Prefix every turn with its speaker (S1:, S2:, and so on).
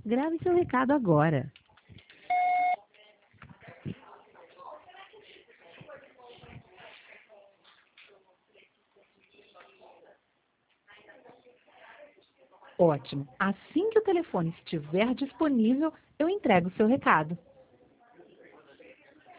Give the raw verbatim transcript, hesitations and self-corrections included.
S1: Grave seu recado agora. Ótimo. Assim que o telefone estiver disponível, eu entrego o seu recado.